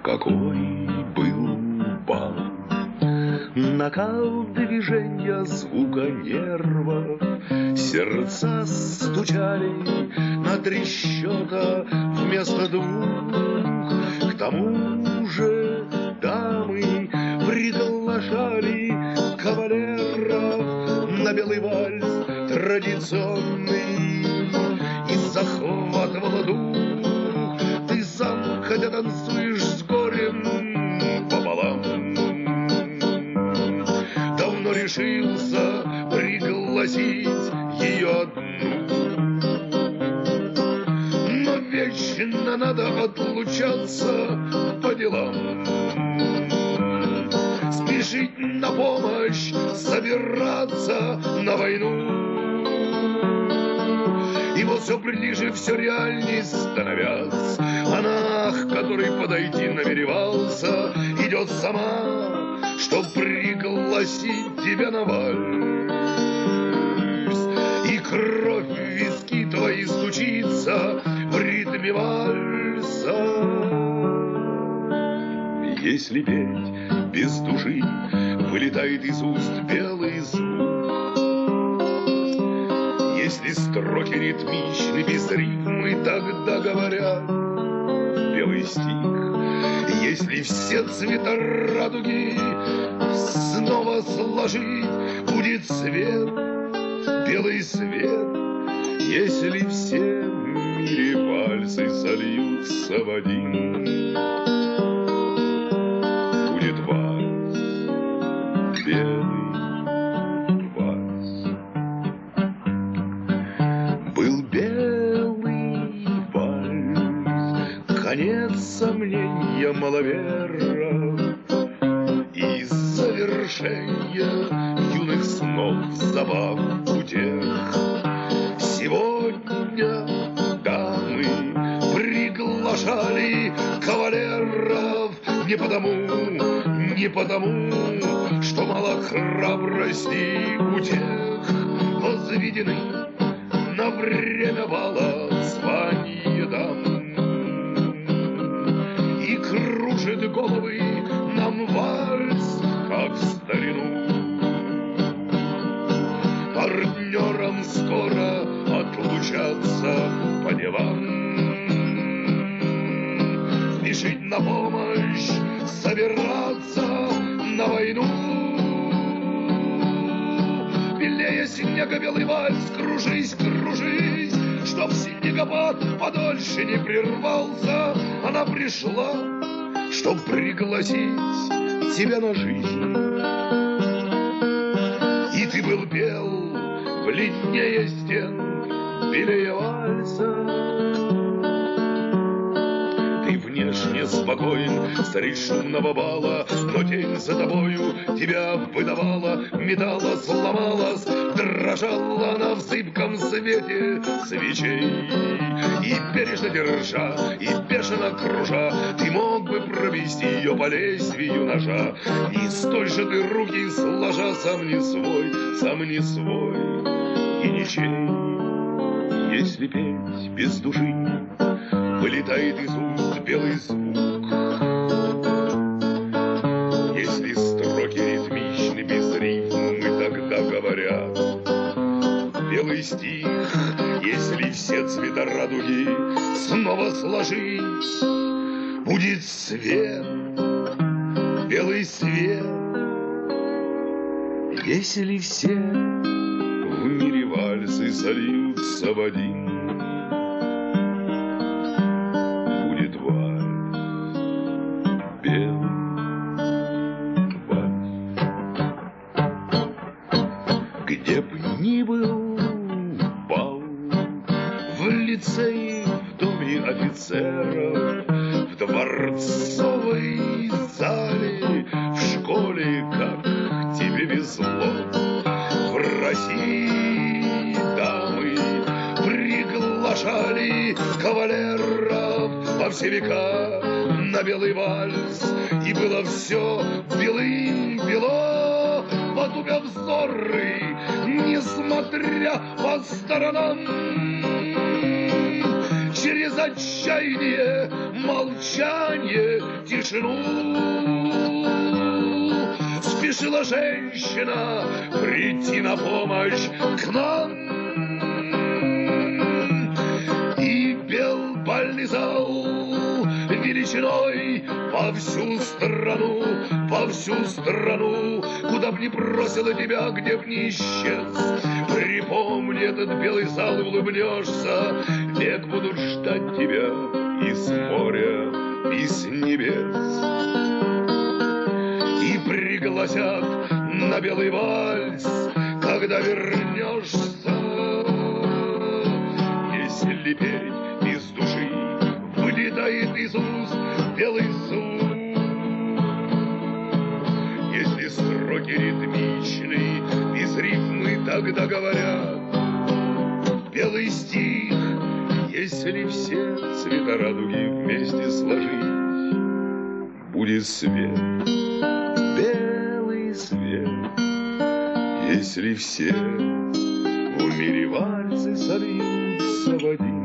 Какой был бал! Накал движения, звука нервов, сердца стучали на 3 счета вместо 2. К тому же дамы приглашали кавалеров на белый вальс традиционный, и захватывало дух. Ты сам, хотя танцуешь с горем пополам, давно решился пригласить ее одну. Но вечно надо отлучаться по делам, спешить на помощь, собираться на войну. И вот все ближе, все реальней становясь, она, к которой подойти намеревался, идет сама, чтоб пригласить тебя на вальс. И кровь в виски твои стучится в ритме вальса. Если петь без души, вылетает из уст белый звук. Если строки ритмичны, без рифмы, тогда говорят белый стих. Если все цвета радуги снова сложить, будет свет, белый свет. Если все в мире вальсы сольются в один, будет вальс, белый вальс. Был белый вальс, конец сомнения маловеров и завершение юных снов, забав, утех. Сегодня дамы приглашали кавалеров не потому, что мало храбрости у тех. Возведены на время бала звания дам, и кружит головы нам вальс, как в старину. Партнерам скоро отлучаться по делам, спешить на помощь, собираться на войну. Белее снега белый вальс, кружись, кружись, чтоб снегопад подольше не прервался. Она пришла, чтоб пригласить тебя на жизнь, и ты был бел бледнее стен, белее вальса. Ты внешне спокоен среди шумного бала, но тень за тобою тебя выдавала, металла, сломалась, дрожала она в зыбком свете свечей. И бережно держа, и бешено кружа, ты мог бы провести ее по лезвию ножа. И столь же ты руки сложа, сам не свой и ничей. Если петь без души, вылетает из уст белый звук. Если строки ритмичны, без рифмы, тогда говорят белый стих. Если все цвета радуги снова сложить, будет свет, белый свет. Если все в мире вальсы сольются в один, будет вальс, белый вальс. Где б ни был бал, в лицее, в доме офицеров, в дворцовой зале, в школе, как тебе везло. В России дамы приглашали кавалеров во все века на белый вальс, и было все белым-бело, потупя взоры, несмотря по сторонам. Через отчаяние, молчание, тишину. Спешила женщина прийти на помощь к нам, и пел бальный зал величиной во всю страну, куда б ни бросила тебя, где б ни исчез. Припомни этот белый зал и улыбнешься, век будут ждать тебя и с моря, и с небес. И пригласят на белый вальс, когда вернешься. Если петь из души вылетает из уст белый звук, если строки ритмичны, без рифмы тогда говорят белый стих. Если все цвета радуги вместе сложить, будет свет, белый свет. Если все в мире вальсы сольются в один,